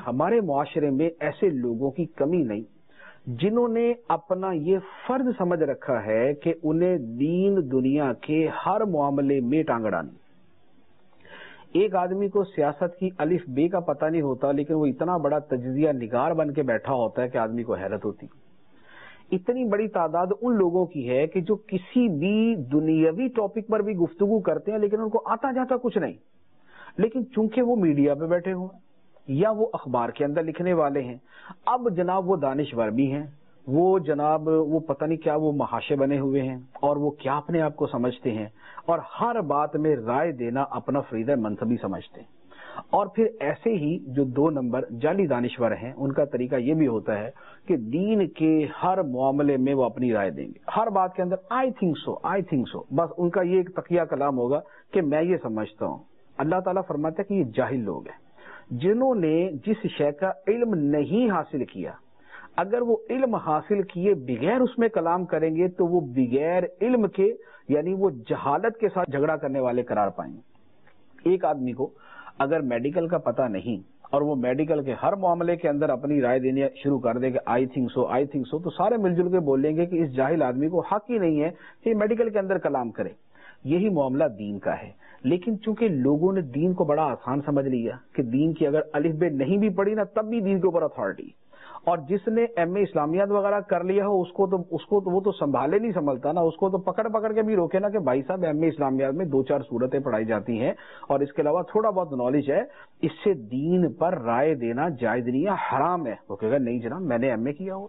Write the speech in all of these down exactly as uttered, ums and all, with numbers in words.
ہمارے معاشرے میں ایسے لوگوں کی کمی نہیں جنہوں نے اپنا یہ فرض سمجھ رکھا ہے کہ انہیں دین دنیا کے ہر معاملے میں ٹانگ اڑانی۔ ایک آدمی کو سیاست کی الف بے کا پتہ نہیں ہوتا، لیکن وہ اتنا بڑا تجزیہ نگار بن کے بیٹھا ہوتا ہے کہ آدمی کو حیرت ہوتی۔ اتنی بڑی تعداد ان لوگوں کی ہے کہ جو کسی بھی دنیاوی ٹاپک پر بھی گفتگو کرتے ہیں لیکن ان کو آتا جاتا کچھ نہیں، لیکن چونکہ وہ میڈیا پہ بیٹھے ہوئے یا وہ اخبار کے اندر لکھنے والے ہیں، اب جناب وہ دانشور بھی ہیں، وہ جناب وہ پتہ نہیں کیا وہ محاشے بنے ہوئے ہیں اور وہ کیا اپنے آپ کو سمجھتے ہیں اور ہر بات میں رائے دینا اپنا فریضہ منصبی سمجھتے ہیں۔ اور پھر ایسے ہی جو دو نمبر جعلی دانشور ہیں، ان کا طریقہ یہ بھی ہوتا ہے کہ دین کے ہر معاملے میں وہ اپنی رائے دیں گے، ہر بات کے اندر I think so I think so بس ان کا یہ ایک تقیہ کلام ہوگا کہ میں یہ سمجھتا ہوں۔ اللہ تعالیٰ فرماتا ہے کہ یہ جاہل لوگ ہیں جنہوں نے جس شے کا علم نہیں حاصل کیا، اگر وہ علم حاصل کیے بغیر اس میں کلام کریں گے تو وہ بغیر علم کے یعنی وہ جہالت کے ساتھ جھگڑا کرنے والے قرار پائیں گے۔ ایک آدمی کو اگر میڈیکل کا پتہ نہیں اور وہ میڈیکل کے ہر معاملے کے اندر اپنی رائے دینے شروع کر دے کہ I think so I think so تو سارے مل جل کے بولیں گے کہ اس جاہل آدمی کو حق ہی نہیں ہے کہ یہ میڈیکل کے اندر کلام کرے۔ یہی معاملہ دین کا ہے، لیکن چونکہ لوگوں نے دین کو بڑا آسان سمجھ لیا کہ دین کی اگر الف بے نہیں بھی پڑھی نا تب بھی دین کے اوپر اتھارٹی، اور جس نے ایم اے اسلامیات وغیرہ کر لیا ہو اس کو تو اس کو تو وہ تو سنبھالے نہیں سنبھلتا نا، اس کو تو پکڑ پکڑ کے بھی روکے نا کہ بھائی صاحب ایم اے اسلامیات میں دو چار صورتیں پڑھائی جاتی ہیں اور اس کے علاوہ تھوڑا بہت نالج ہے، اس سے دین پر رائے دینا جائز نہیں ہے، حرام ہے۔ وہ کہے گا نہیں جناب میں نے ایم اے کیا ہو۔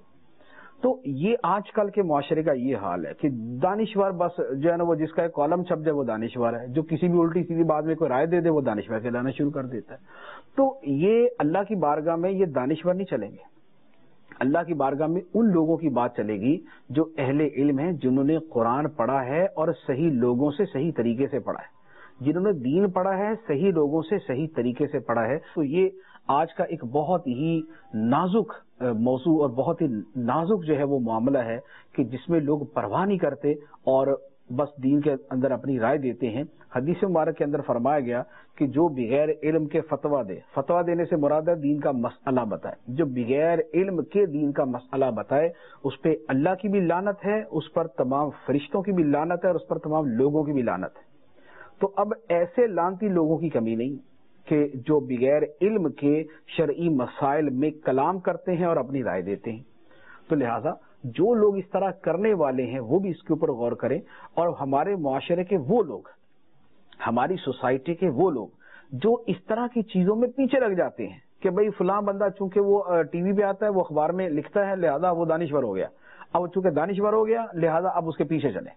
تو یہ آج کل کے معاشرے کا یہ حال ہے کہ دانشور بس جو ہے نا وہ جس کا ایک کالم چھپ جائے وہ دانشور ہے، جو کسی بھی الٹی سیدھی بات میں کوئی رائے دے دے وہ دانشور کہلانا شروع کر دیتا ہے۔ تو یہ اللہ کی بارگاہ میں یہ دانشور نہیں چلیں گے، اللہ کی بارگاہ میں ان لوگوں کی بات چلے گی جو اہل علم ہیں، جنہوں نے قرآن پڑھا ہے اور صحیح لوگوں سے صحیح طریقے سے پڑھا ہے، جنہوں نے دین پڑھا ہے صحیح لوگوں سے صحیح طریقے سے پڑھا ہے۔ تو یہ آج کا ایک بہت ہی نازک موضوع اور بہت ہی نازک جو ہے وہ معاملہ ہے کہ جس میں لوگ پرواہ نہیں کرتے اور بس دین کے اندر اپنی رائے دیتے ہیں۔ حدیث مبارک کے اندر فرمایا گیا کہ جو بغیر علم کے فتویٰ دے، فتویٰ دینے سے مراد ہے دین کا مسئلہ بتائے، جو بغیر علم کے دین کا مسئلہ بتائے اس پہ اللہ کی بھی لعنت ہے، اس پر تمام فرشتوں کی بھی لعنت ہے اور اس پر تمام لوگوں کی بھی لعنت ہے۔ تو اب ایسے لعنتی لوگوں کی کمی نہیں کہ جو بغیر علم کے شرعی مسائل میں کلام کرتے ہیں اور اپنی رائے دیتے ہیں۔ تو لہٰذا جو لوگ اس طرح کرنے والے ہیں وہ بھی اس کے اوپر غور کریں، اور ہمارے معاشرے کے وہ لوگ، ہماری سوسائٹی کے وہ لوگ جو اس طرح کی چیزوں میں پیچھے لگ جاتے ہیں کہ بھئی فلاں بندہ چونکہ وہ ٹی وی پہ آتا ہے، وہ اخبار میں لکھتا ہے، لہذا وہ دانشور ہو گیا، اب چونکہ دانشور ہو گیا لہذا اب اس کے پیچھے چلیں۔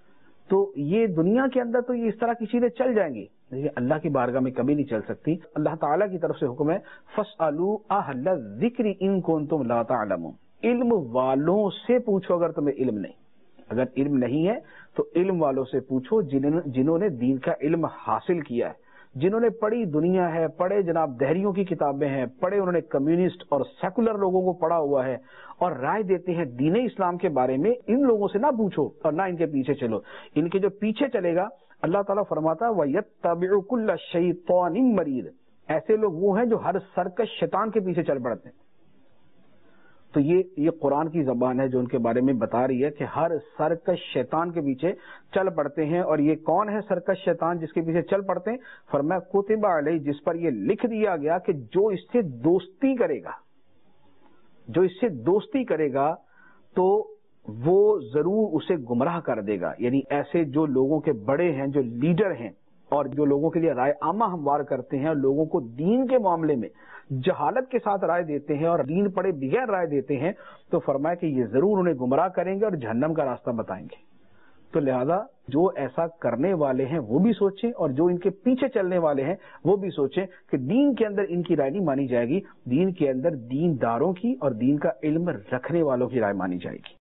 تو یہ دنیا کے اندر تو یہ اس طرح کی چیزیں چل جائیں گی لیکن اللہ کی بارگاہ میں کبھی نہیں چل سکتی۔ اللہ تعالیٰ کی طرف سے حکم ہے فَاسْأَلُوا أَهْلَ الذِّكْرِ إِن كُنتُمْ لَا تَعْلَمُونَ، علم والوں سے پوچھو اگر تمہیں علم نہیں، اگر علم نہیں ہے تو علم والوں سے پوچھو جنہوں نے دین کا علم حاصل کیا ہے، جنہوں نے پڑھی دنیا ہے، پڑھے جناب دہریوں کی کتابیں ہیں، پڑھے انہوں نے کمیونسٹ اور سیکولر لوگوں کو پڑھا ہوا ہے اور رائے دیتے ہیں دین اسلام کے بارے میں۔ ان لوگوں سے نہ پوچھو اور نہ ان کے پیچھے چلو، ان کے جو پیچھے چلے گا اللہ تعالیٰ فرماتا ہے وَيَتَّبِعُ كُلَّ شَيْطَانٍ مَرِيدٍ، ایسے لوگ وہ ہیں جو ہر سرکش شیطان کے پیچھے چل پڑتے ہیں۔ تو یہ یہ قرآن کی زبان ہے جو ان کے بارے میں بتا رہی ہے کہ ہر سرکش شیطان کے پیچھے چل پڑتے ہیں۔ اور یہ کون ہے سرکش شیطان جس کے پیچھے چل پڑتے ہیں؟ فرمایا کتب علیہ، جس پر یہ لکھ دیا گیا کہ جو اس سے دوستی کرے گا، جو اس سے دوستی کرے گا تو وہ ضرور اسے گمراہ کر دے گا۔ یعنی ایسے جو لوگوں کے بڑے ہیں، جو لیڈر ہیں اور جو لوگوں کے لیے رائے عامہ ہموار کرتے ہیں اور لوگوں کو دین کے معاملے میں جہالت کے ساتھ رائے دیتے ہیں اور دین پڑھے بغیر رائے دیتے ہیں، تو فرمایا کہ یہ ضرور انہیں گمراہ کریں گے اور جہنم کا راستہ بتائیں گے۔ تو لہذا جو ایسا کرنے والے ہیں وہ بھی سوچیں اور جو ان کے پیچھے چلنے والے ہیں وہ بھی سوچیں کہ دین کے اندر ان کی رائے نہیں مانی جائے گی، دین کے اندر دین داروں کی اور دین کا علم رکھنے والوں کی رائے مانی جائے گی۔